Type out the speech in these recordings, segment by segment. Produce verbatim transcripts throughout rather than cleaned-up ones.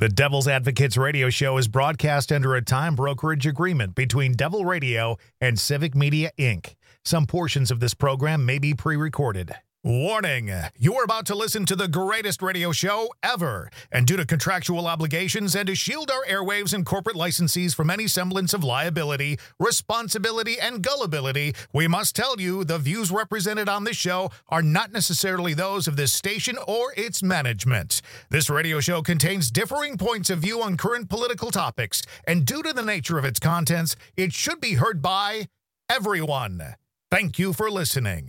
The Devil's Advocates radio show is broadcast under a time brokerage agreement between Devil Radio and Civic Media, Incorporated. Some portions of this program may be pre-recorded. Warning, you are about to listen to the greatest radio show ever, and due to contractual obligations and to shield our airwaves and corporate licensees from any semblance of liability, responsibility, and gullibility, we must tell you the views represented on this show are not necessarily those of this station or its management. This radio show contains differing points of view on current political topics, and due to the nature of its contents, it should be heard by everyone. Thank you for listening.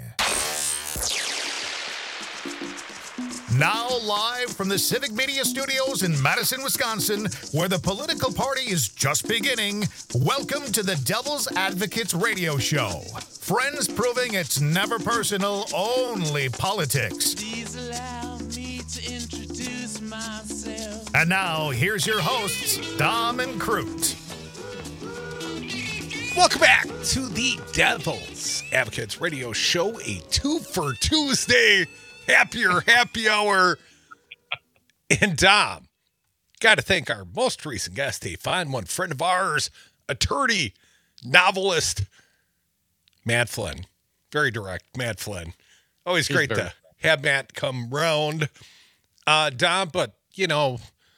Now live from the Civic Media Studios in Madison, Wisconsin, where the political party is just beginning, welcome to the Devil's Advocates radio show. Friends proving it's never personal, only politics. Please allow me to introduce myself. And now, here's your hosts, Dom and Crute. Welcome back to the Devil's Advocates radio show, a two for Tuesday. Happier happy hour. And Dom, got to thank our most recent guest, a fine one, friend of ours, attorney, novelist, Matt Flynn. Very direct, Matt Flynn. Always He's great very- to have Matt come round. Uh, Dom, but, you know,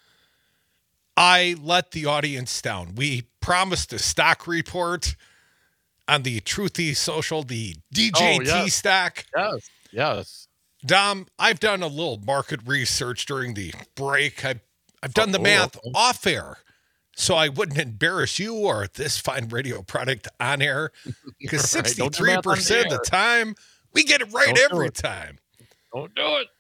I let the audience down. We promised a stock report on the Truthy Social, the D J T oh, yes. stock. Yes, yes. Dom, I've done a little market research during the break. I've, I've done the oh, math okay. off air, so I wouldn't embarrass you or this fine radio product on air, because right. sixty-three percent of the time, we get it right Don't every it. time. Don't do it.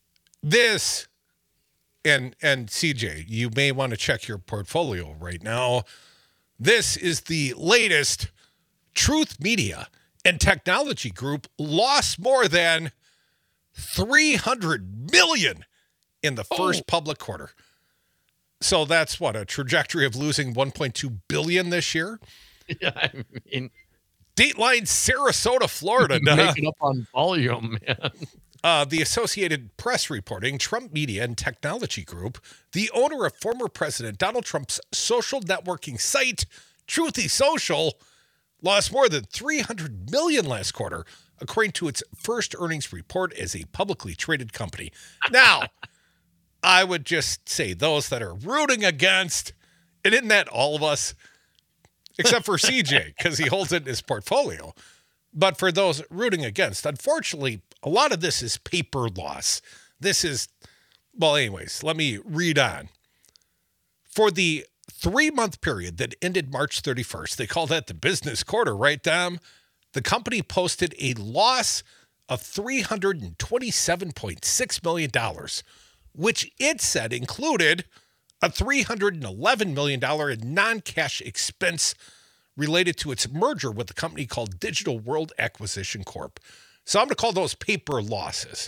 This, and, and C J, you may want to check your portfolio right now. This is the latest Truth Media and Technology Group lost more than three hundred million dollars in the first oh. public quarter. So that's what, a trajectory of losing one point two billion dollars this year? Yeah, I mean, Dateline, Sarasota, Florida. Making up on volume, man. Uh, the Associated Press reporting, Trump Media and Technology Group, the owner of former President Donald Trump's social networking site, Truthy Social, lost more than three hundred million dollars last quarter, according to its first earnings report as a publicly traded company. Now, I would just say those that are rooting against, and isn't that all of us? Except for C J, because he holds it in his portfolio. But for those rooting against, unfortunately, a lot of this is paper loss. This is, well, anyways, let me read on. For the three-month period that ended March thirty-first, they call that the business quarter, right, Dom? The company posted a loss of three hundred twenty-seven point six million dollars, which it said included a three hundred eleven million dollars in non-cash expense related to its merger with a company called Digital World Acquisition Corp. So I'm going to call those paper losses.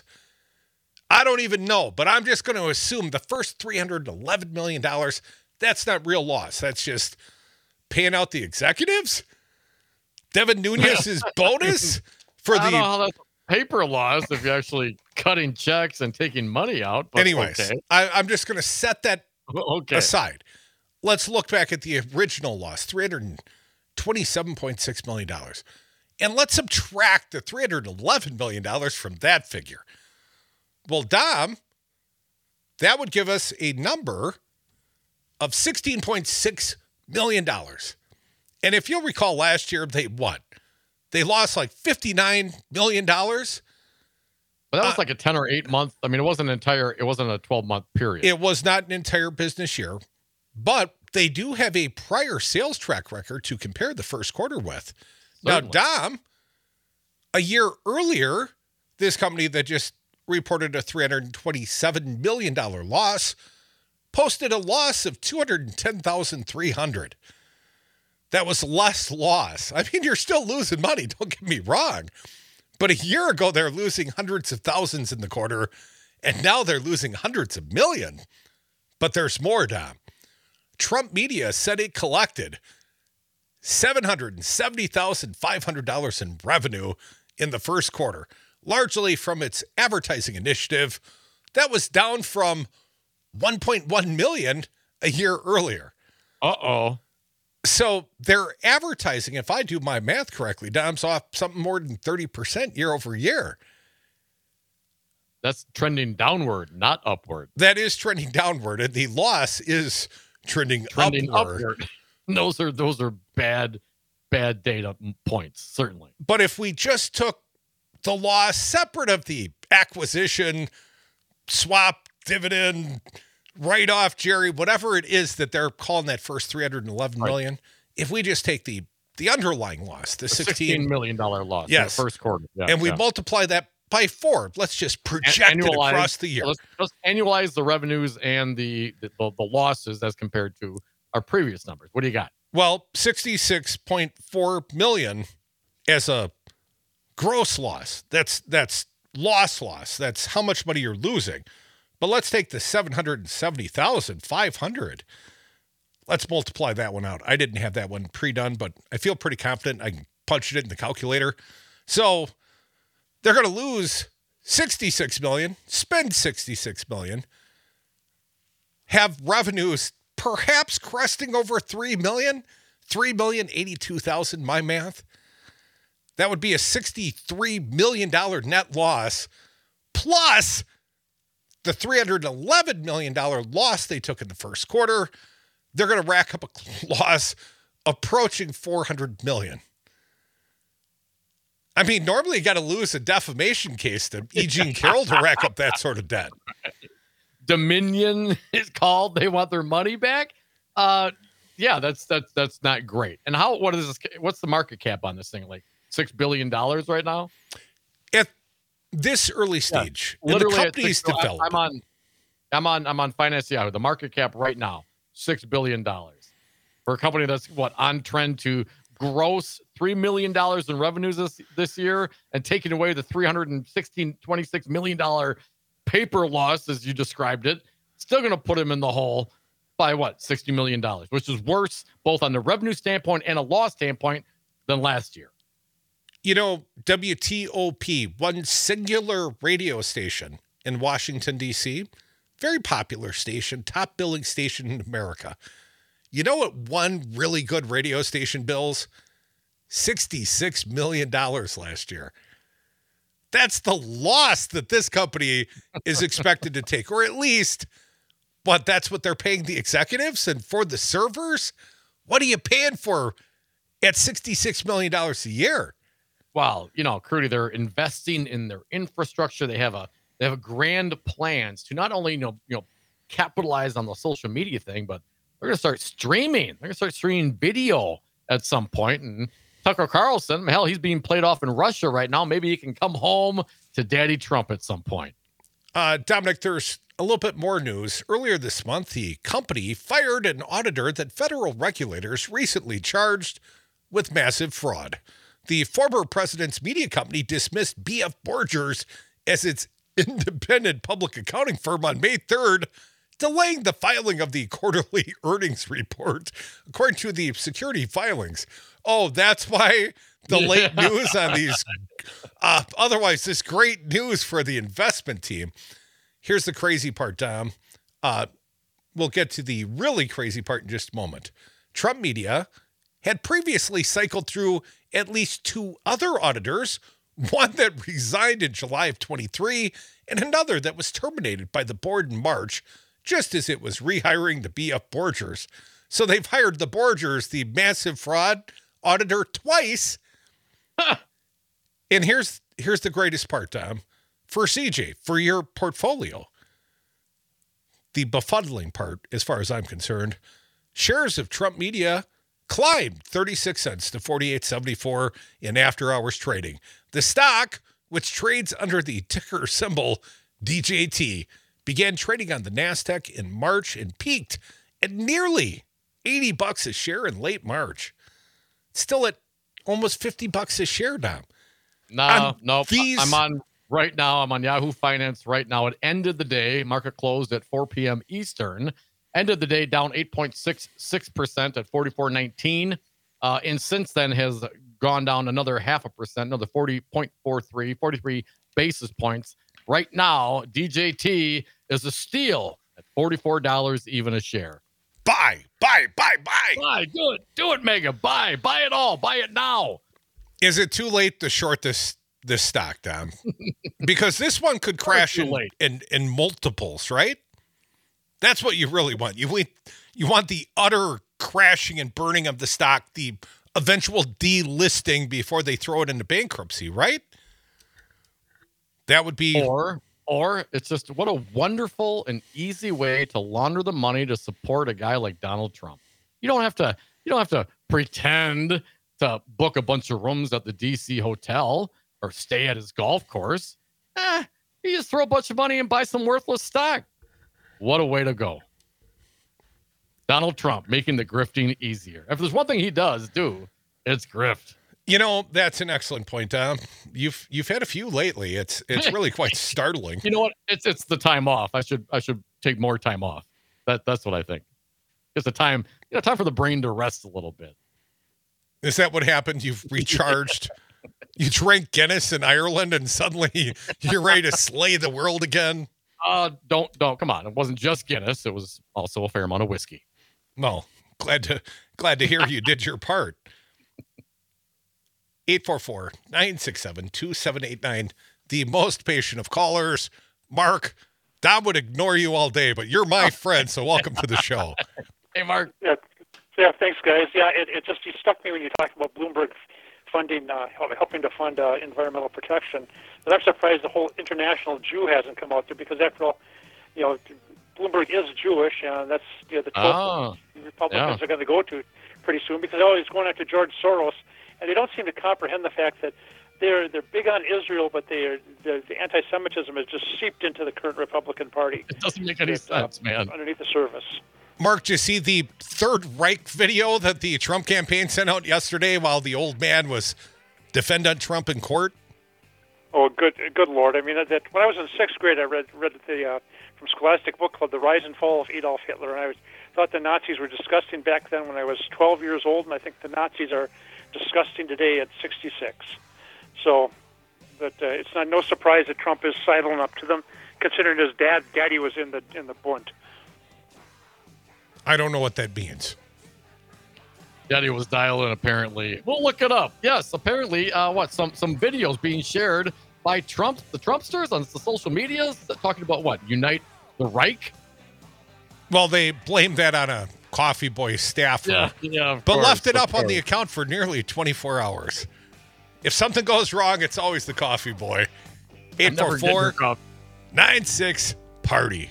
I don't even know, but I'm just going to assume the first three hundred eleven million dollars, that's not real loss. That's just paying out the executives? Devin Nunes's bonus for I don't the know how that's paper loss if you're actually cutting checks and taking money out. But anyways, okay. I, I'm just going to set that okay. aside. Let's look back at the original loss, three hundred twenty-seven point six million dollars. And let's subtract the three hundred eleven million dollars from that figure. Well, Dom, that would give us a number of sixteen point six million dollars. And if you'll recall last year, they what? They lost like fifty-nine million dollars. But that was uh, like a ten or eight month. I mean, it wasn't an entire, it wasn't a twelve month period. It was not an entire business year, but they do have a prior sales track record to compare the first quarter with. Certainly. Now, Dom, a year earlier, this company that just reported a three hundred twenty-seven million dollars loss posted a loss of two hundred ten thousand three hundred dollars. That was less loss. I mean, you're still losing money, don't get me wrong. But a year ago, they're losing hundreds of thousands in the quarter, and now they're losing hundreds of million. But there's more, Dom. Trump Media said it collected seven hundred seventy thousand five hundred dollars in revenue in the first quarter, largely from its advertising initiative that was down from one point one million a year earlier. Uh-oh. So their advertising, if I do my math correctly, Dom's off something more than thirty percent year over year. That's trending downward, not upward. That is trending downward, and the loss is trending, Trending upward. upward. Those are those are bad, bad data points, certainly. But if we just took the loss separate of the acquisition, swap, dividend, write-off, Jerry, whatever it is that they're calling that first three hundred eleven million, right. If we just take the the underlying loss, the, the sixteen million dollars loss yes. in the first quarter, yeah, and we yeah. multiply that by four, let's just project An- it across the year. Let's, let's annualize the revenues and the, the the losses as compared to our previous numbers. What do you got? Well, sixty-six point four million as a gross loss. That's that's loss loss. That's how much money you're losing. But let's take the seven hundred seventy thousand five hundred. Let's multiply that one out. I didn't have that one pre-done, but I feel pretty confident I can punch it in the calculator. So they're going to lose sixty-six million, spend sixty-six million, have revenues perhaps cresting over three million, three million eighty-two thousand, my math. That would be a sixty-three million dollars net loss, plus the three hundred eleven million dollars loss they took in the first quarter. They're going to rack up a loss approaching four hundred million dollars. I mean, normally you got to lose a defamation case to E. Jean Carroll to rack up that sort of debt. Dominion is called. They want their money back. Uh, yeah, that's that's that's not great. And how? What is this? What's the market cap on this thing? Like six billion dollars right now? At this early stage, yeah, in the literally company's six, development. I'm on, I'm on, I'm on Finance Yahoo. The market cap right now, six billion dollars for a company that's what on trend to gross three million dollars in revenues this this year and taking away the three hundred sixteen twenty-six million dollars paper loss, as you described it, still going to put him in the hole by what, sixty million dollars, which is worse both on the revenue standpoint and a loss standpoint than last year. You know, W T O P, one singular radio station in Washington, D C, very popular station, top billing station in America. You know what one really good radio station bills? sixty-six million dollars last year. That's the loss that this company is expected to take, or at least, but that's what they're paying the executives. And for the servers, what are you paying for at sixty-six million dollars a year? Well, you know, Crudy, they're investing in their infrastructure. They have a they have grand plans to not only you know you know capitalize on the social media thing, but they're going to start streaming. They're going to start streaming video at some point. And Tucker Carlson, hell, he's being played off in Russia right now. Maybe he can come home to Daddy Trump at some point. Uh, Dominic, there's a little bit more news. Earlier this month, the company fired an auditor that federal regulators recently charged with massive fraud. The former president's media company dismissed B F Borgers as its independent public accounting firm on May third, delaying the filing of the quarterly earnings report, according to the security filings. Oh, that's why the late news on these. Uh, otherwise, this great news for the investment team. Here's the crazy part, Dom. Uh, we'll get to the really crazy part in just a moment. Trump Media had previously cycled through at least two other auditors, one that resigned in July of twenty-three and another that was terminated by the board in March, just as it was rehiring the B F Borgers. So they've hired the Borgers, the massive fraud auditor, twice. And here's here's the greatest part, Tom. For C J, for your portfolio, the befuddling part, as far as I'm concerned, shares of Trump Media climbed thirty-six cents to forty-eight seventy-four in after-hours trading. The stock, which trades under the ticker symbol D J T, began trading on the NASDAQ in March and peaked at nearly eighty bucks a share in late March. Still at almost fifty bucks a share now. No, no, these... I'm on right now. I'm on Yahoo Finance right now. It ended the day. Market closed at four p.m. Eastern. Ended the day down eight point six six percent at forty-four nineteen. Uh, and since then has gone down another half a percent, another forty point four three, forty-three basis points. Right now, D J T is a steal at forty-four dollars even a share. Buy, buy, buy, buy. Buy, do it, do it, Mega. Buy, buy it all. Buy it now. Is it too late to short this this stock, Dom? Because this one could crash in, in in multiples, right? That's what you really want. You want you want the utter crashing and burning of the stock, the eventual delisting before they throw it into bankruptcy, right? That would be or or it's just what a wonderful and easy way to launder the money to support a guy like Donald Trump. You don't have to you don't have to pretend to book a bunch of rooms at the D C hotel or stay at his golf course. Eh, you just throw a bunch of money and buy some worthless stock. What a way to go. Donald Trump making the grifting easier. If there's one thing he does do, it's grift. You know, that's an excellent point, Tom. You've you've had a few lately. It's it's really quite startling. You know what? It's it's the time off. I should I should take more time off. That that's what I think. It's the time, you know, time for the brain to rest a little bit. Is that what happened? You've recharged. You drank Guinness in Ireland and suddenly you're ready to slay the world again? Uh don't don't come on. It wasn't just Guinness, it was also a fair amount of whiskey. Well, glad to glad to hear you did your part. eight four four, nine six seven, two seven eight nine, the most patient of callers. Mark, Dom would ignore you all day, but you're my friend, so welcome to the show. Hey, Mark. Yeah, yeah thanks, guys. Yeah, it, it just you struck me when you talked about Bloomberg funding, uh, helping to fund uh, environmental protection. But I'm surprised the whole international Jew hasn't come out there because, after all, you know, Bloomberg is Jewish, and that's you know, the oh, Republicans yeah. are going to go to pretty soon because oh, he's going after George Soros, and they don't seem to comprehend the fact that they're they're big on Israel, but they are the, the anti-Semitism has just seeped into the current Republican Party. It doesn't make any it, sense, uh, man. Underneath the surface. Mark, did you see the Third Reich video that the Trump campaign sent out yesterday while the old man was defending Trump in court? Oh, good, good Lord! I mean, that, that when I was in sixth grade, I read read the uh, from Scholastic Book Club, The Rise and Fall of Adolf Hitler, and I was, thought the Nazis were disgusting back then when I was twelve years old, and I think the Nazis are disgusting today at sixty-six. So, but uh, it's not no surprise that Trump is sidling up to them, considering his dad, daddy was in the in the Bund. I don't know what that means. Daddy was dialing, apparently. We'll look it up. Yes, apparently, uh, what, some some videos being shared by Trump, the Trumpsters on the social medias, talking about what, unite the Reich? Well, they blamed that on a coffee boy staffer, Yeah, yeah, of but course, left it of up on the course. account for nearly twenty-four hours. If something goes wrong, it's always the coffee boy. eight four four, nine six, party.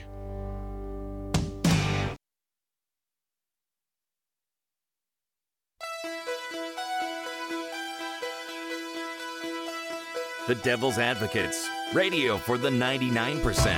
The Devil's Advocates, radio for the ninety-nine percent.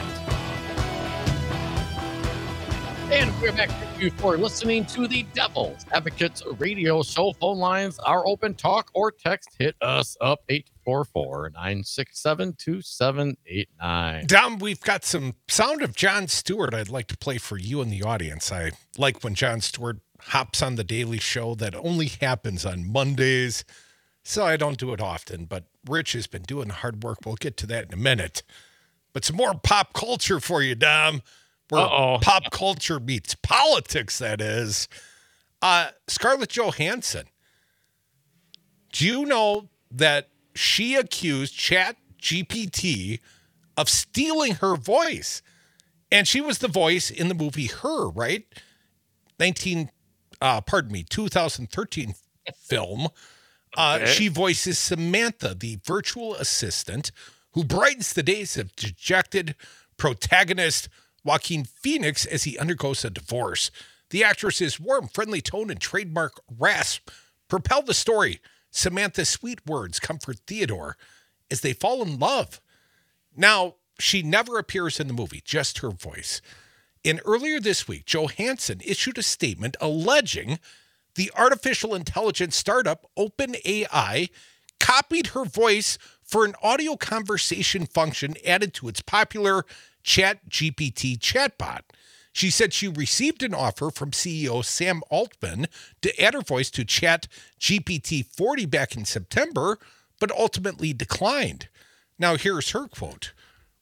And we're back to you for listening to the Devil's Advocates radio show. Phone lines are open. Talk or text. Hit us up, eight four four, nine six seven, two seven eight nine. Dom, we've got some sound of Jon Stewart I'd like to play for you and the audience. I like when Jon Stewart hops on the Daily Show. That only happens on Mondays, so I don't do it often. But Rich has been doing hard work. We'll get to that in a minute. But some more pop culture for you, Dom. Where Uh-oh. pop culture meets politics, that is. Uh, Scarlett Johansson. Do you know that she accused Chat G P T of stealing her voice? And she was the voice in the movie Her, right? nineteen, uh, pardon me, two thousand thirteen film. Uh, Okay. She voices Samantha, the virtual assistant who brightens the days of dejected protagonist Joaquin Phoenix as he undergoes a divorce. The actress's warm, friendly tone and trademark rasp propel the story. Samantha's sweet words comfort Theodore as they fall in love. Now, she never appears in the movie, just her voice. And earlier this week, Johansson issued a statement alleging the artificial intelligence startup OpenAI copied her voice for an audio conversation function added to its popular Chat G P T chatbot. She said she received an offer from C E O Sam Altman to add her voice to Chat G P T forty back in September, but ultimately declined. Now here's her quote.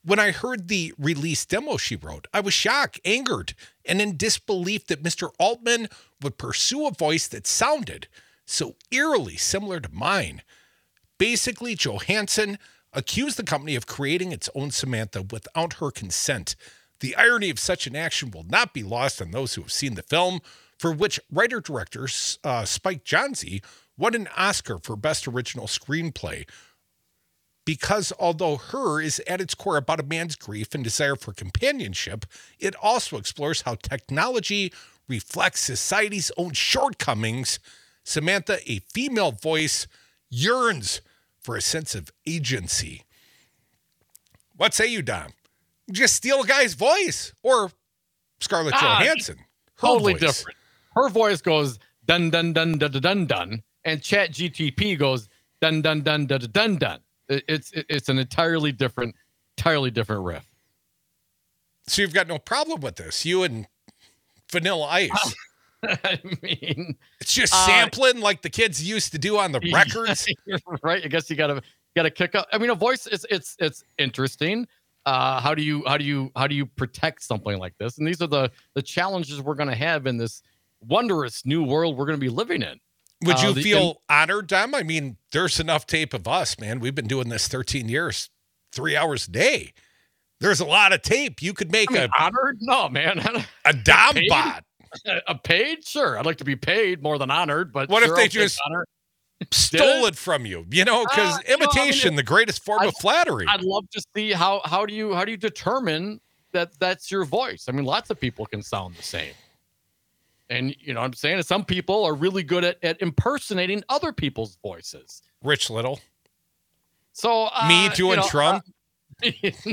When I heard the release demo she wrote, I was shocked, angered, and in disbelief that Mister Altman would pursue a voice that sounded so eerily similar to mine. Basically, Johansson accused the company of creating its own Samantha without her consent. The irony of such an action will not be lost on those who have seen the film, for which writer-director uh, Spike Jonze won an Oscar for Best Original Screenplay. Because although Her is at its core about a man's grief and desire for companionship, it also explores how technology reflects society's own shortcomings. Samantha, a female voice, yearns for a sense of agency. What say you, Dom? Just steal a guy's voice, or Scarlett Ah, Johansson? Her Totally voice. different. Her voice goes dun dun dun dun dun dun dun, and Chat G T P goes dun dun dun dun dun dun dun. It- It's it- it's an entirely different, entirely different riff. So you've got no problem with this, you and Vanilla Ice. I mean, It's just Uh, sampling like the kids used to do on the records. right? I guess you gotta gotta kick up. I mean, a voice is it's it's interesting. Uh, how do you how do you how do you protect something like this? And these are the the challenges we're gonna have in this wondrous new world we're gonna be living in. Would you Uh, the- feel honored, Dom? I mean, there's enough tape of us, man. We've been doing this thirteen years, three hours a day. There's a lot of tape. You could make I mean, a, honored? No, man. a Dom paid? bot. A paid? Sure. I'd like to be paid more than honored, but What if sure, they I'll take just honor. Stole it from you, you know, because Uh, you know, I mean, imitation, the greatest form I'd- of flattery. I'd love to see how how do you how do you determine that that's your voice? I mean, lots of people can sound the same. And you know what I'm saying? Some people are really good at, at impersonating other people's voices. Rich Little. So uh, Me you doing know, Trump. uh,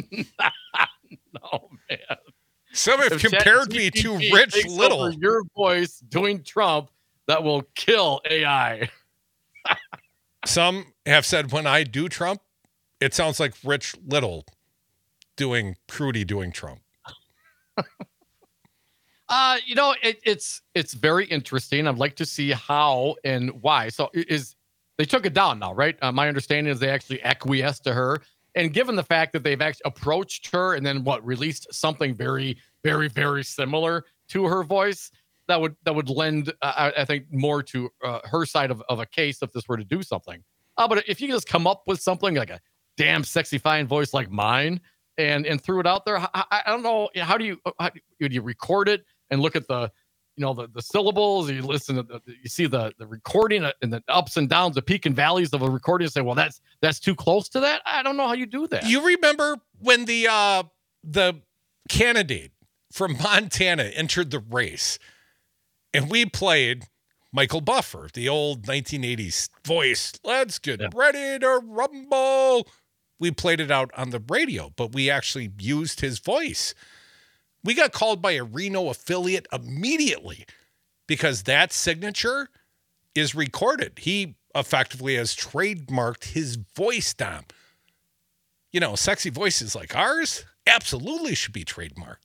no, man. Some have If compared me to ChatGPT Rich takes Little. over your voice doing Trump, that will kill A I. Some have said when I do Trump, it sounds like Rich Little doing Prudy doing Trump. Uh, you know, it, it's it's very interesting. I'd like to see how and why. So i- is they took it down now, right? Uh, my understanding is they actually acquiesced to her, and given the fact that they've actually approached her and then what released something very, very, very similar to her voice, that would that would lend, uh, I, I think, more to uh, her side of, of a case if this were to do something. Uh, but if you just come up with something like a damn sexy fine voice like mine and and threw it out there, I, I I don't know, how do you how do you, do you record it and look at the, you know, the, the syllables, you listen to the, you see the, the recording and the ups and downs, the peak and valleys of a recording and say, well, that's, that's too close to that. I don't know how you do that. You remember when the uh, the candidate from Montana entered the race, and we played Michael Buffer, the old nineteen eighties voice. Let's get Yeah. ready to rumble. We played it out on the radio, but we actually used his voice. We got called by a Reno affiliate immediately because that signature is recorded. He effectively has trademarked his voice down. You know, sexy voices like ours absolutely should be traedmarked.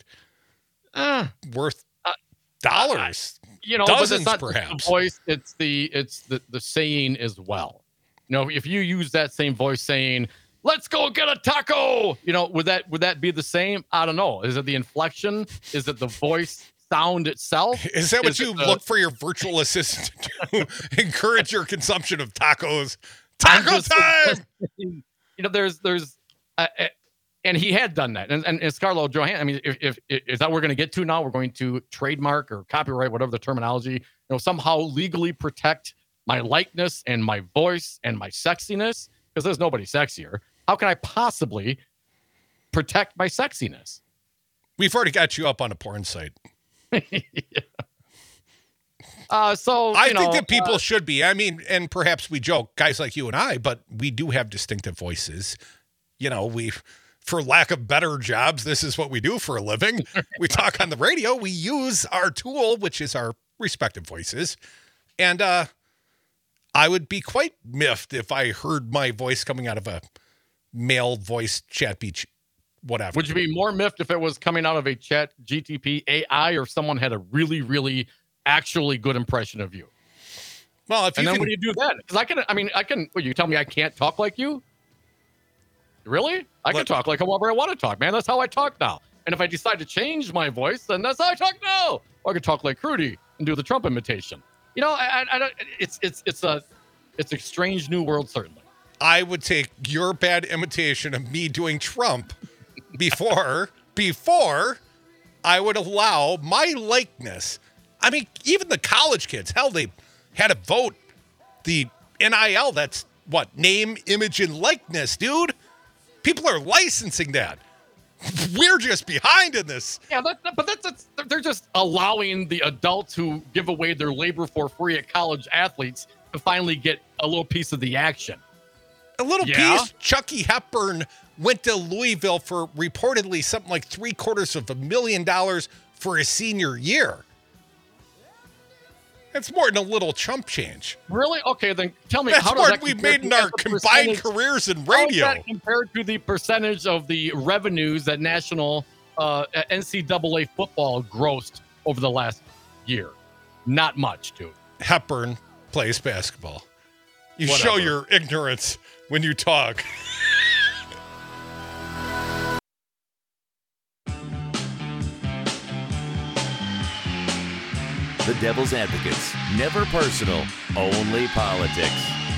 Uh, Worth Uh, dollars. you know, Dozens, but it's not just perhaps. the voice, it's the, it's the, the saying as well. You know, if you use that same voice saying, let's go get a taco, you know, would that, would that be the same? I don't know. Is it the inflection? Is it the voice sound itself? Is that what Is you it the- look for your virtual assistant to do? Encourage your consumption of tacos. I'm Taco just time! suggesting, You know, there's, there's, uh, uh, and he had done that. And, and, and Scarlett Johansson, I mean, if, if, if is that what we're going to get to now? We're going to trademark or copyright, whatever the terminology, you know, somehow legally protect my likeness and my voice and my sexiness, because there's nobody sexier. How can I possibly protect my sexiness? We've already got you up on a porn site. Uh, so I you think know, that people uh, should be. I mean, and perhaps we joke, guys like you and I, but we do have distinctive voices. You know, we, for lack of better jobs, this is what we do for a living. We talk on the radio. We use our tool, which is our respective voices. And uh, I would be quite miffed if I heard my voice coming out of a male voice chat beach, whatever. would you be more miffed if it was coming out of a Chat G T P A I or someone had a really, really actually good impression of you? Well, if you And then can, what do you do then? Because I can, I mean, I can, well, you tell me I can't talk like you? Really? I can Let- talk like however I want to talk, man. That's how I talk now. And if I decide to change my voice, then that's how I talk now. Or I could talk like Crudy and do the Trump imitation. You know, I, I, I don't. It's it's it's a it's a strange new world, certainly. I would take your bad imitation of me doing Trump before before I would allow my likeness. I mean, even the college kids, hell, they had a vote. The N I L, that's what? Name, image, and likeness, dude. People are licensing that. We're just behind in this. Yeah, that, that, but that's, that's they're just allowing the adults who give away their labor for free at college athletes to finally get a little piece of the action. A little Yeah. piece. Chucky Hepburn went to Louisville for reportedly something like three quarters of a million dollars for his senior year. That's more than a little chump change. Really? Okay, then tell me That's how does more that than we've compare made in to- our as a combined percentage- careers in How is radio. that compared to the percentage of the revenues that national uh, N C double A football grossed over the last year? Not much, dude. Hepburn plays basketball. You Whatever. show your ignorance when you talk. The Devil's Advocates. Never personal, only politics.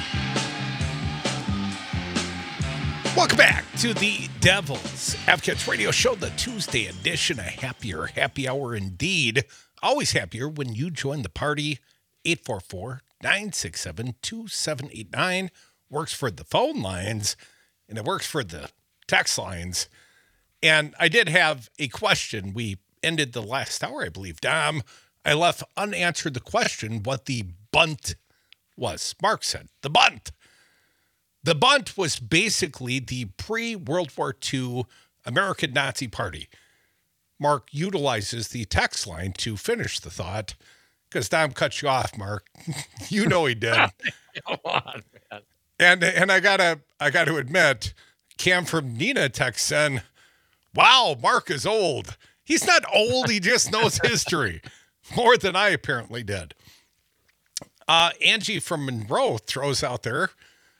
Welcome back to the Devil's Advocates Radio Show, the Tuesday edition, a happier happy hour indeed. Always happier when you join the party. eight four four, nine six seven, two seven eight nine works for the phone lines, and it works for the text lines. And I did have a question. We ended the last hour, I believe. Dom, I left unanswered the question what the bunt was. Mark said, the bunt. The bunt was basically the pre-World War Two American Nazi Party. Mark utilizes the text line to finish the thought because Dom cut you off, Mark. You know he did. Come on, man. And and I gotta I gotta admit, Cam from Nina texts in, wow, Mark is old. He's not old, he just knows history. More than I apparently did. Uh, Angie from Monroe throws out there,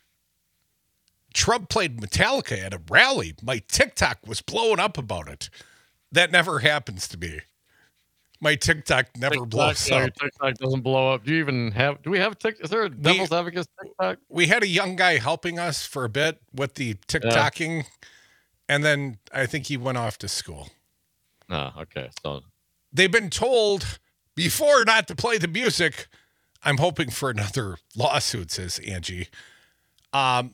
Trump played Metallica at a rally. My TikTok was blowing up about it. That never happens to me. My TikTok never TikTok, blows yeah, your up. TikTok doesn't blow up. Do you even have? Do we have TikTok? Is there a Devil's Advocates TikTok? We had a young guy helping us for a bit with the TikToking, and then I think he went off to school. Oh, okay. So They've been told before not to play the music. I'm hoping for another lawsuit, says Angie. Um,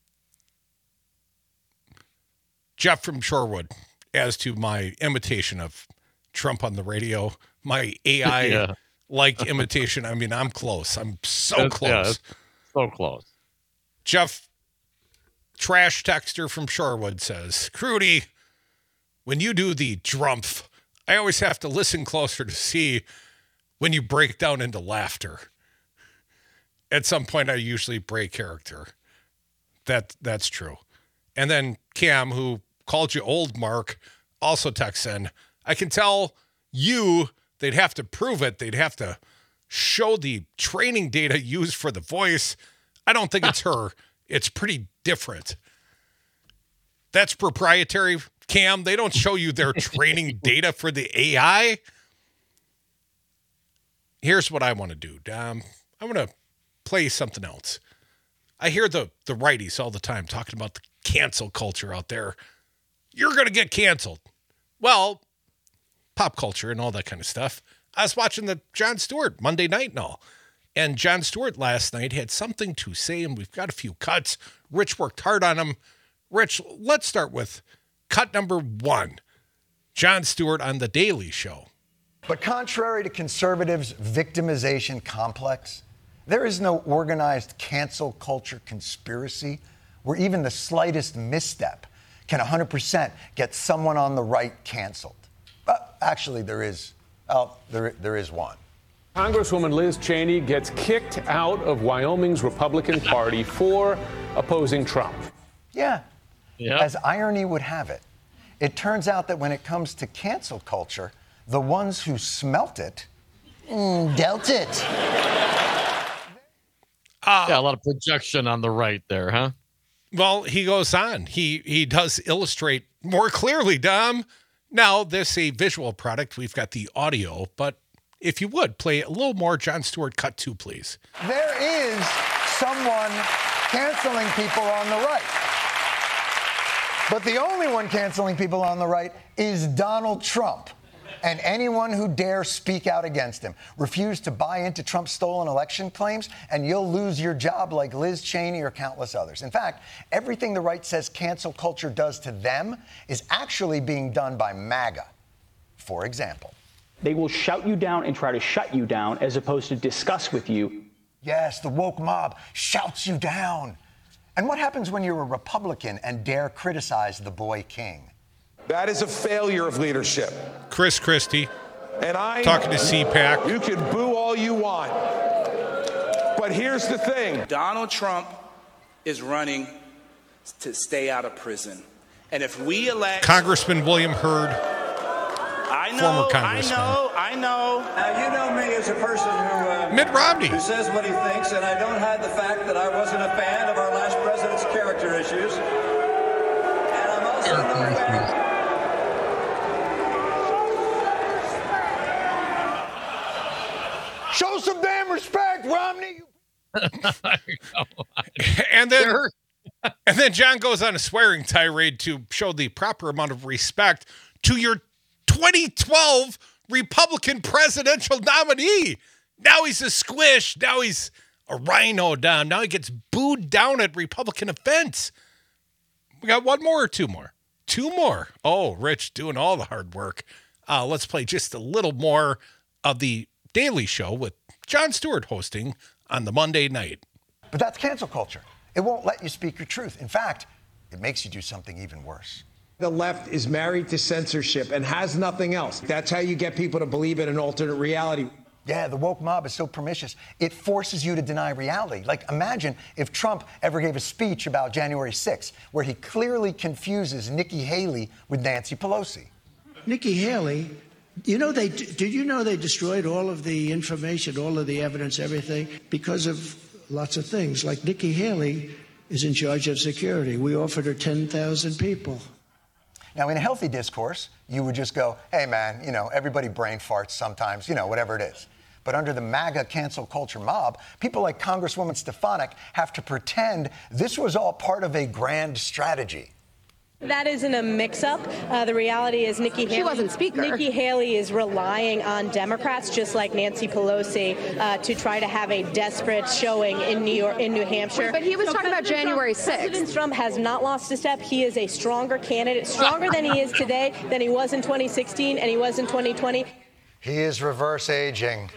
Jeff from Shorewood, as to my imitation of Trump on the radio, my A I Yeah. like imitation. I mean, I'm close. I'm so It's- close. yeah, it's so close. Jeff, trash texter from Shorewood, says, Crudy, when you do the drumph, I always have to listen closer to see when you break down into laughter. At some point, I usually break character. That That's true. And then Cam, who called you old, Mark, also texts in, I can tell you, they'd have to prove it. They'd have to show the training data used for the voice. I don't think it's her. It's pretty different. That's proprietary, Cam. They don't show you their training data for the A I. Here's what I want to do, Dom. I want to play something else. I hear the, the righties all the time talking about the cancel culture out there. You're going to get canceled. Well, pop culture and all that kind of stuff. I was watching the Jon Stewart Monday night and all. And Jon Stewart last night had something to say, and we've got a few cuts. Rich worked hard on them. Rich, let's start with cut number one. Jon Stewart on The Daily Show. But contrary to conservatives' victimization complex, there is no organized cancel culture conspiracy where even the slightest misstep can one hundred percent get someone on the right canceled. But actually, there is, oh, there, there is one. Congresswoman Liz Cheney gets kicked out of Wyoming's Republican Party for opposing Trump. Yeah. Yeah. As irony would have it, it turns out that when it comes to cancel culture, the ones who smelt it mm, dealt it. yeah, a lot of projection on the right there, huh? Well, he goes on. He he does illustrate more clearly, Dom. Now, this is a visual product. We've got the audio, but if you would, play a little more Jon Stewart cut two, please. There is someone canceling people on the right. But the only one canceling people on the right is Donald Trump. And anyone who dares speak out against him. Refuse to buy into Trump's stolen election claims, and you'll lose your job like Liz Cheney or countless others. In fact, everything the right says cancel culture does to them is actually being done by MAGA. For example. They will shout you down and try to shut you down as opposed to discuss with you. Yes, the woke mob shouts you down. And what happens when you're a Republican and dare criticize the boy king? That is a failure of leadership. Chris Christie. And I talking to C PAC. You can boo all you want. But here's the thing. Donald Trump is running to stay out of prison. And if we elect Congressman William Hurd, I know, former congressman. I know, I know. Now, you know me as a person who, uh, Mitt Romney, who says what he thinks, and I don't hide the fact that I wasn't a fan of our last president's character issues. And I'm also no fan. Show some damn respect, Romney. and then, and then John goes on a swearing tirade to show the proper amount of respect to your twenty twelve Republican presidential nominee. Now he's a squish. Now he's a rhino down. Now he gets booed down at Republican events. We got one more or two more? Two more. Oh, Rich doing all the hard work. Uh, let's play just a little more of the Daily Show with Jon Stewart hosting on the Monday night. But that's cancel culture. It won't let you speak your truth. In fact, it makes you do something even worse. The left is married to censorship and has nothing else. That's how you get people to believe in an alternate reality. Yeah, the woke mob is so pernicious, it forces you to deny reality. Like, imagine if Trump ever gave a speech about January sixth, where he clearly confuses Nikki Haley with Nancy Pelosi. Nikki Haley, you know, they did you know they destroyed all of the information, all of the evidence, everything, because of lots of things. Like Nikki Haley is in charge of security. We offered her ten thousand people. Now, in a healthy discourse, you would just go, hey, man, you know, everybody brain farts sometimes, you know, whatever it is. But under the MAGA cancel culture mob, people like Congresswoman Stefanik have to pretend this was all part of a grand strategy. That isn't a mix-up. Uh, the reality is Nikki Haley, she wasn't speaker. Nikki Haley is relying on Democrats, just like Nancy Pelosi, uh, to try to have a desperate showing in New York, in New Hampshire. Wait, but he was so talking President about January Trump, sixth. President Trump has not lost a step. He is a stronger candidate, stronger than he is today, than he was in twenty sixteen, and he was in twenty twenty. He is reverse aging.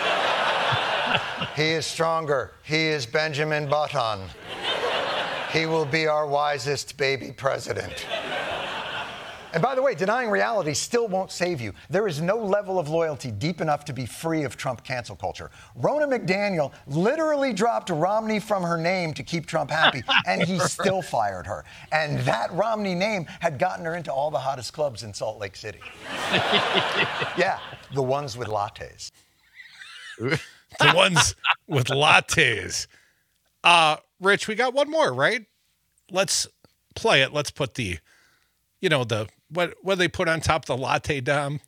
He is stronger. He is Benjamin Button. He will be our wisest baby president. And by the way, denying reality still won't save you. There is no level of loyalty deep enough to be free of Trump cancel culture. Ronna McDaniel literally dropped Romney from her name to keep Trump happy, and he still fired her. And that Romney name had gotten her into all the hottest clubs in Salt Lake City. Yeah, the ones with lattes. The ones with lattes. Uh, Rich, we got one more, right? Let's play it. Let's put the, you know, the, what what do they put on top of the latte, Dom?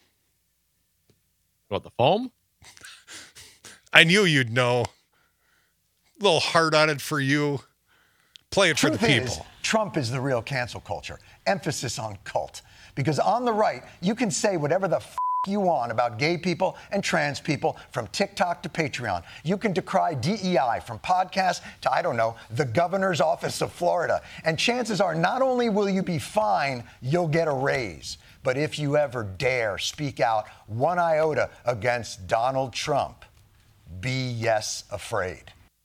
What, the foam? I knew you'd know. A little hard on it for you. Play it for the people. Is, Trump is the real cancel culture. Emphasis on cult. Because on the right, you can say whatever the f- you want about gay people and trans people, from TikTok to Patreon. You can decry D E I from podcasts to, I don't know, the governor's office of Florida. And chances are not only will you be fine, you'll get a raise. But if you ever dare speak out one iota against Donald Trump, be yes afraid.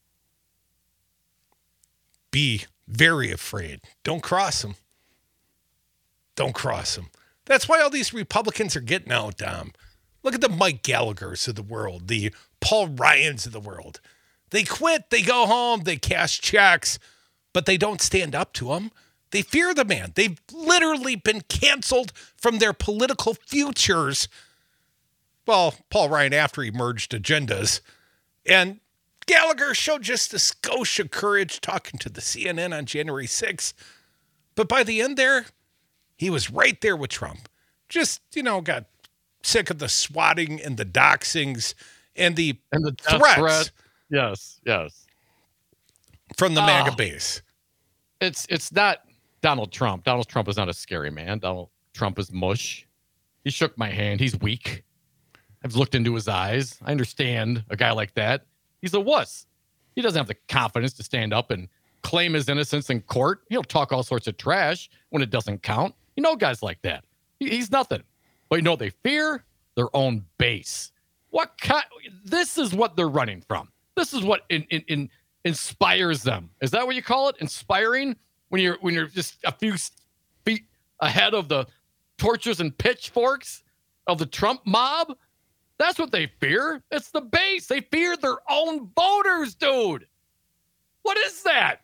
Be very afraid. Don't cross him. Don't cross him. That's why all these Republicans are getting out, Dom. Look at the Mike Gallaghers of the world, the Paul Ryans of the world. They quit, they go home, they cash checks, but they don't stand up to him. They fear the man. They've literally been canceled from their political futures. Well, Paul Ryan after he merged agendas. And Gallagher showed just a skosh of courage talking to the C N N on January sixth. But by the end there, he was right there with Trump. Just, you know, got sick of the swatting and the doxings and the, and the threats. Threat. Yes, yes. From the MAGA uh, base. It's it's not Donald Trump. Donald Trump is not a scary man. Donald Trump is mush. He shook my hand. He's weak. I've looked into his eyes. I understand a guy like that. He's a wuss. He doesn't have the confidence to stand up and claim his innocence in court. He'll talk all sorts of trash when it doesn't count. You know guys like that. He, he's nothing. But you know they fear their own base. What kind? This is what they're running from. This is what in, in, in inspires them. Is that what you call it? Inspiring? When you're when you're just a few feet ahead of the torches and pitchforks of the Trump mob? That's what they fear. It's the base. They fear their own voters, dude. What is that?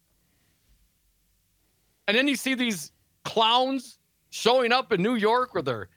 And then you see these clowns showing up in New York with their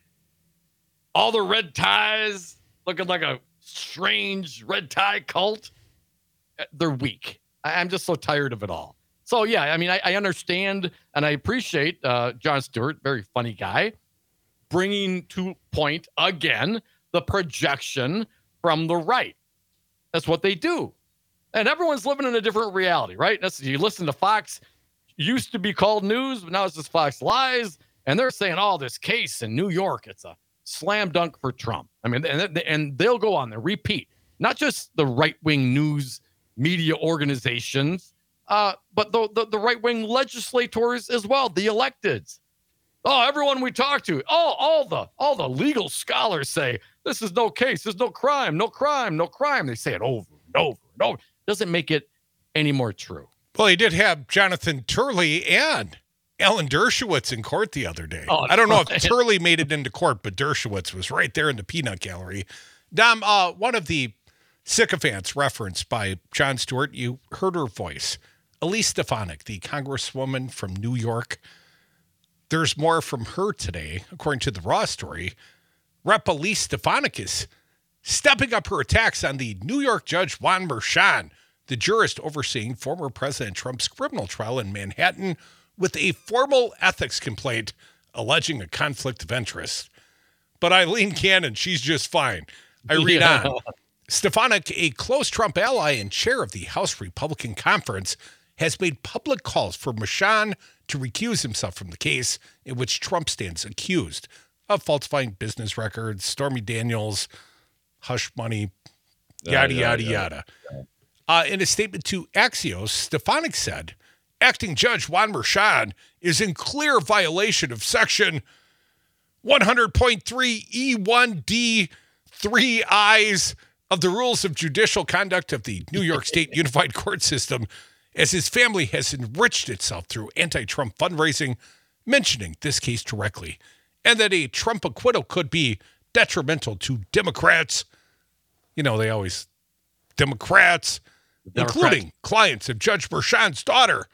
all the red ties, looking like a strange red tie cult. They're weak. I'm just so tired of it all. So, yeah, I mean, I, I understand and I appreciate uh, Jon Stewart, very funny guy, bringing to point again the projection from the right. That's what they do. And everyone's living in a different reality, right? That's, you listen to Fox, used to be called news, but now it's just Fox Lies. And they're saying, oh, this case in New York, it's a slam dunk for Trump. I mean, and, and they'll go on there, repeat, not just the right-wing news media organizations, uh, but the, the, the right-wing legislators as well, the electeds. Oh, everyone we talk to, oh, all the all the legal scholars say this is no case, there's no crime, no crime, no crime. They say it over and over and over. Doesn't make it any more true. Well, he did have Jonathan Turley and Alan Dershowitz in court the other day. Oh, I don't know right. if Turley made it into court, but Dershowitz was right there in the peanut gallery. Dom, uh, one of the sycophants referenced by Jon Stewart, you heard her voice. Elise Stefanik, the congresswoman from New York. There's more from her today, according to the Raw story. Rep Elise Stefanik is stepping up her attacks on the New York judge Juan Merchan, the jurist overseeing former President Trump's criminal trial in Manhattan, with a formal ethics complaint alleging a conflict of interest. But Eileen Cannon, she's just fine. I read Yeah. on. Stefanik, a close Trump ally and chair of the House Republican Conference, has made public calls for Merchan to recuse himself from the case in which Trump stands accused of falsifying business records, Stormy Daniels, hush money, yada, Yeah, yada, yeah, yada. Uh, in a statement to Axios, Stefanik said, acting Judge Juan Merchan is in clear violation of Section one hundred point three E one D three I's of the Rules of Judicial Conduct of the New York State Unified Court System, as his family has enriched itself through anti-Trump fundraising, mentioning this case directly, and that a Trump acquittal could be detrimental to Democrats. You know, they always, Democrats, Democrats. including clients of Judge Merchan's daughter.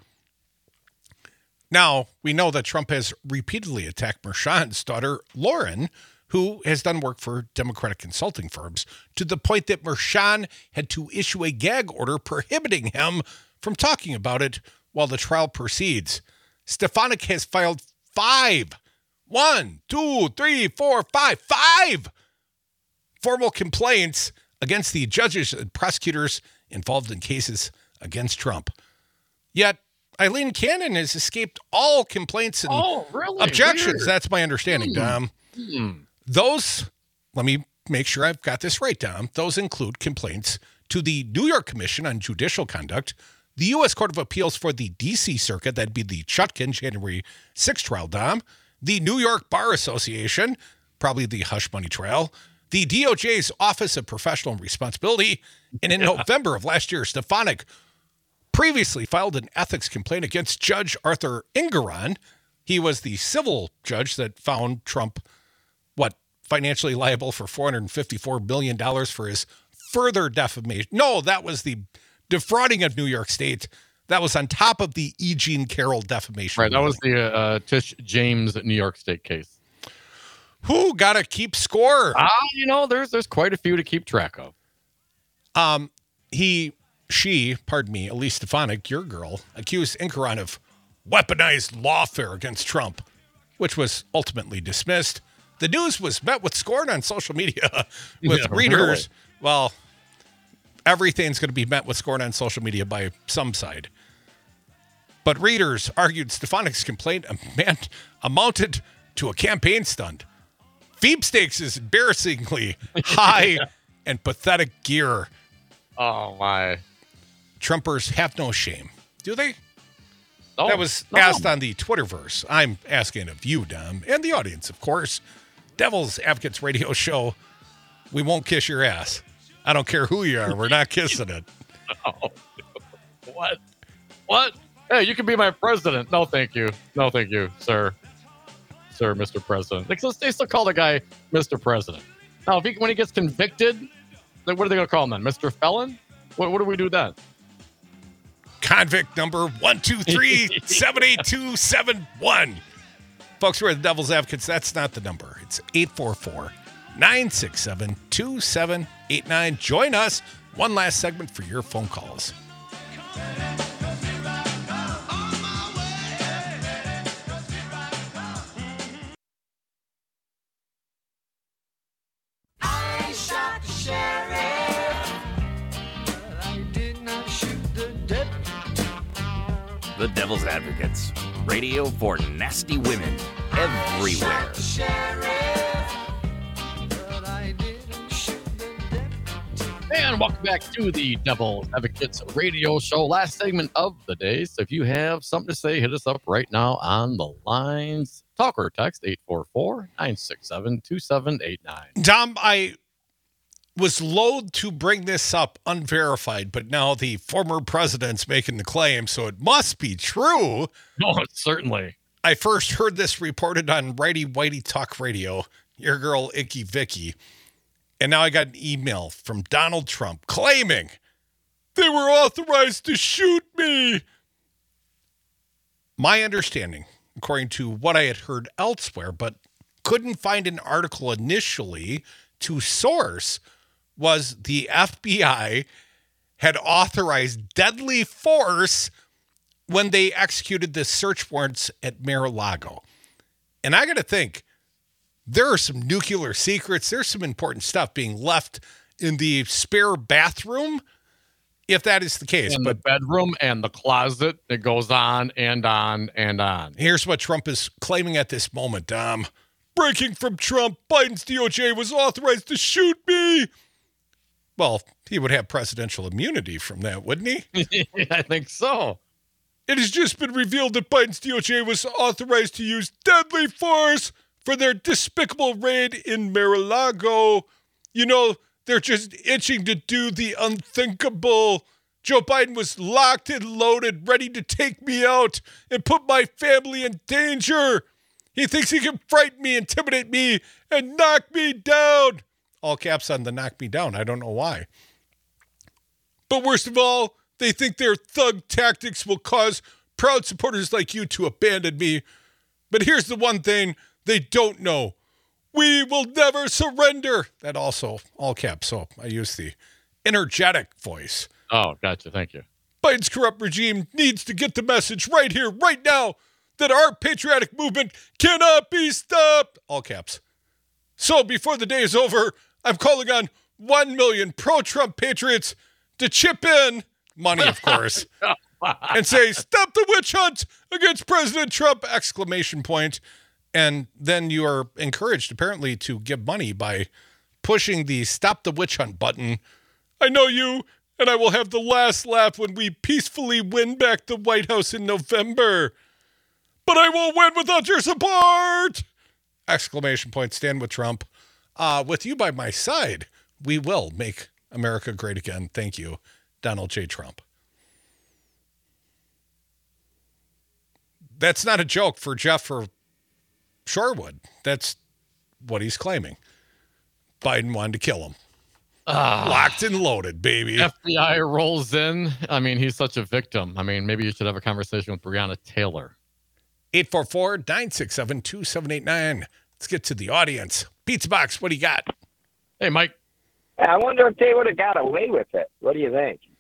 Now, we know that Trump has repeatedly attacked Merchan's daughter, Lauren, who has done work for Democratic consulting firms, to the point that Merchan had to issue a gag order prohibiting him from talking about it while the trial proceeds. Stefanik has filed five, one, two, three, four, five, five formal complaints against the judges and prosecutors involved in cases against Trump. Yet, Eileen Cannon has escaped all complaints and Oh, really? objections. Weird. That's my understanding, Dom. Hmm. Those, let me make sure I've got this right, Dom. Those include complaints to the New York Commission on Judicial Conduct, the U S Court of Appeals for the D C Circuit, that'd be the Chutkan January sixth trial, Dom, the New York Bar Association, probably the hush money trial, the D O J's Office of Professional Responsibility, and in Yeah. November of last year, Stefanik previously filed an ethics complaint against Judge Arthur Engoron. He was the civil judge that found Trump, what, financially liable for four hundred fifty-four million dollars for his further defamation. No, that was the defrauding of New York State. That was on top of the E. Jean Carroll defamation. Right, that was the uh, Tish James New York State case. Who got to keep score? Ah, you know, there's there's quite a few to keep track of. Um, he she, pardon me, Elise Stefanik, your girl, accused Inkeron of weaponized lawfare against Trump, which was ultimately dismissed. The news was met with scorn on social media with Yeah, readers. really? Well, everything's going to be met with scorn on social media by some side. But readers argued Stefanik's complaint amount, amounted to a campaign stunt. Sweepstakes is embarrassingly high and pathetic gear. Oh, my. Trumpers have no shame, do they? No, that was no. asked on the Twitterverse. I'm asking of you, Dom, and the audience, of course. Devil's Advocates radio show. We won't kiss your ass. I don't care who you are. We're not kissing it. Oh, what? What? Hey, you can be my president. No, thank you. No, thank you, sir. Sir, Mister President. They still, they still call the guy Mister President. Now, if he, when he gets convicted, then what are they going to call him then? Mister Felon? What, what do we do then? Convict number one two three seven eight two seven one. Folks, we're the Devil's Advocates. That's not the number. It's eight four four, nine six seven, two seven eight nine. Join us. One last segment for your phone calls. I shot the sheriff, but I did not shoot the deputy. The Devil's Advocates. Radio for nasty women everywhere. And welcome back to the Devil's Advocates radio show. Last segment of the day. So if you have something to say, hit us up right now on the lines. Talk or text eight four four, nine six seven, two seven eight nine. Dom, I was loath to bring this up unverified, but now the former president's making the claim, so it must be true. No, certainly. I first heard this reported on Righty Whitey Talk Radio, your girl Icky Vicky, and now I got an email from Donald Trump claiming they were authorized to shoot me. My understanding, according to what I had heard elsewhere, but couldn't find an article initially to source, was the F B I had authorized deadly force when they executed the search warrants at Mar-a-Lago. And I got to think, there are some nuclear secrets. There's some important stuff being left in the spare bathroom, if that is the case. In but the bedroom and the closet, it goes on and on and on. Here's what Trump is claiming at this moment. Um, breaking from Trump, Biden's D O J was authorized to shoot me. Well, he would have presidential immunity from that, wouldn't he? I think so. It has just been revealed that Biden's D O J was authorized to use deadly force for their despicable raid in Mar-a-Lago. You know, they're just itching to do the unthinkable. Joe Biden was locked and loaded, ready to take me out and put my family in danger. He thinks he can frighten me, intimidate me, and knock me down. All caps on the knock me down. I don't know why. But worst of all, they think their thug tactics will cause proud supporters like you to abandon me. But here's the one thing they don't know. We will never surrender. That also, all caps, so I use the energetic voice. Oh, gotcha. Thank you. Biden's corrupt regime needs to get the message right here, right now, that our patriotic movement cannot be stopped. All caps. So before the day is over, I'm calling on one million pro-Trump patriots to chip in, money, of course, and say, stop the witch hunt against President Trump, exclamation point. And then you are encouraged, apparently, to give money by pushing the stop the witch hunt button. I know you, and I will have the last laugh when we peacefully win back the White House in November. But I won't win without your support! Exclamation point, stand with Trump. Uh, with you by my side, we will make America great again. Thank you, Donald J. Trump. That's not a joke for Jeff or Shorewood. That's what he's claiming. Biden wanted to kill him. Ah. Locked and loaded, baby. F B I rolls in. I mean, he's such a victim. I mean, maybe you should have a conversation with Breonna Taylor. eight four four, nine six seven, two seven eight nine. Let's get to the audience. Pizza Box, what do you got? Hey, Mike. I wonder if they would have got away with it. What do you think?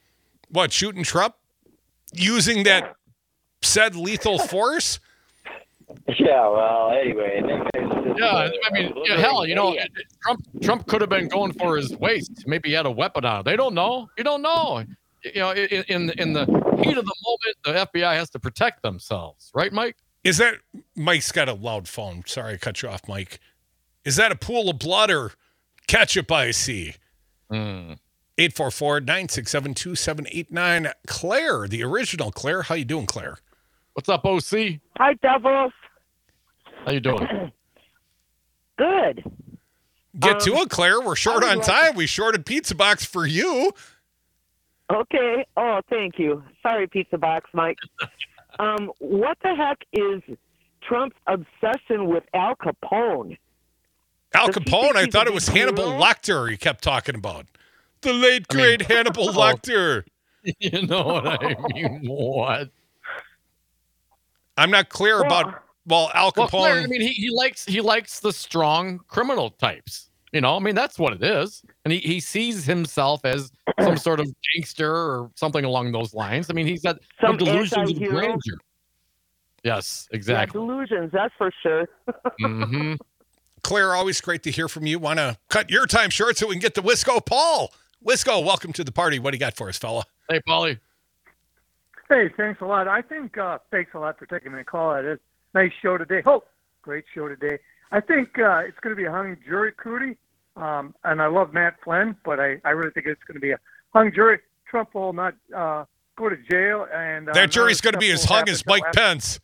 What, shooting Trump? Using that said lethal force? Yeah, well, anyway. Yeah, I mean, yeah, hell, you know, Trump Trump could have been going for his waist. Maybe he had a weapon on. They don't know. You don't know. You know, in in, in the heat of the moment, the F B I has to protect themselves, right, Mike? Is that Mike's got a loud phone? Sorry, I cut you off, Mike. Is that a pool of blood or ketchup I see? Mm. eight four four, nine six seven, two seven eight nine. Claire, the original Claire. How you doing, Claire? What's up, O C? Hi, Devils. How you doing? Good. Get Um, to it, Claire. We're short I on would time. We shorted Pizza Box for you. Okay. Oh, thank you. Sorry, Pizza Box, Mike. um, what the heck is Trump's obsession with Al Capone? Al Does he Capone, think I he's thought a it was big Hannibal hero? Lecter he kept talking about. The late, I mean- great Hannibal Oh. Lecter. You know what I mean? What? I'm not clear about, well, Al Well, Capone. Claire, I mean, he, he likes he likes the strong criminal types. You know, I mean, that's what it is. And he, he sees himself as some sort of gangster or something along those lines. I mean, he's got some Some delusions of anti-hero? grandeur. Yes, Yeah, exactly. delusions, that's for sure. hmm Claire, always great to hear from you. Want to cut your time short so we can get to Wisco Paul. Wisco, welcome to the party. What do you got for us, fella? Hey, Paulie. Hey, thanks a lot. I think uh, thanks a lot for taking my call. It is nice show today. Oh, great show today. I think uh, it's going to be a hung jury, Crudy. Um, and I love Matt Flynn, but I, I really think it's going to be a hung jury. Trump will not uh, go to jail. and uh, That jury's none going to of be this as stuff will hung as happen Mike till Pence.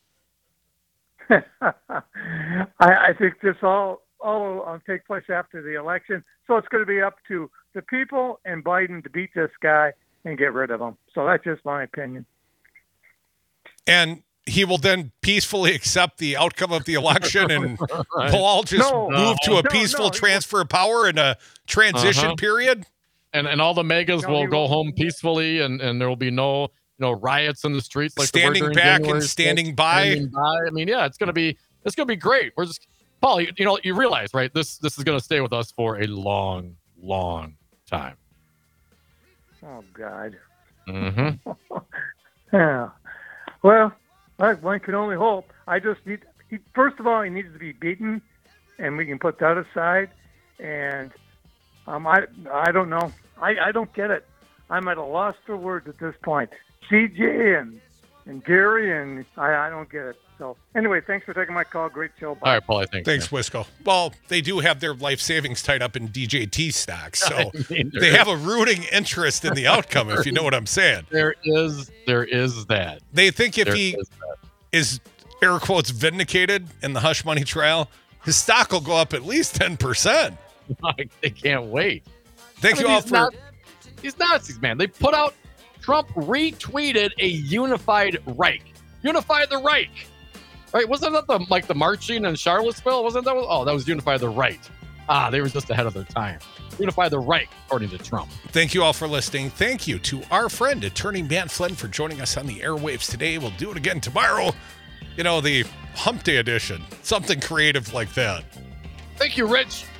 I, I think this all all will um, take place after the election. So it's going to be up to the people and Biden to beat this guy and get rid of him. So that's just my opinion. And he will then peacefully accept the outcome of the election and Right. we'll all just No. move to a No, peaceful no. transfer of power and a transition Uh-huh. period. And and all the megas No, will he go won't. home peacefully, and, and there will be no you know riots in the streets like there were Standing during back and January standing sixth. by. Standing by. I mean, yeah, it's gonna be it's gonna be great. We're just Paul, you, you know, you realize, right? This this is gonna stay with us for a long, long time. Oh, God. Mm-hmm. Yeah. Well, I- one can only hope. I just need, he, first of all, he needs to be beaten, and we can put that aside. And um, I, I don't know. I, I don't get it. I'm at a loss for words at this point. C J and and Gary and I, I don't get it. So anyway, thanks for taking my call. Great show. Bye. All right, Paul. I think. Thanks, Wisco. Well, they do have their life savings tied up in D J T stocks, so I mean, there they is- have a rooting interest in the outcome, if you know what I'm saying. There is there is that. They think if There he is that. is, air quotes, vindicated in the hush money trial, his stock will go up at least ten percent. They can't wait. Thank I you mean, all these for... Nazi- these Nazis, man. They put out, Trump retweeted a unified Reich. Unify the Reich. Right? Wasn't that the like the marching in Charlottesville? Wasn't that? Oh, that was Unify the Right. Ah, they were just ahead of their time. Unify the Reich, according to Trump. Thank you all for listening. Thank you to our friend, Attorney Matt Flynn, for joining us on the airwaves today. We'll do it again tomorrow. You know, the Hump Day edition. Something creative like that. Thank you, Rich.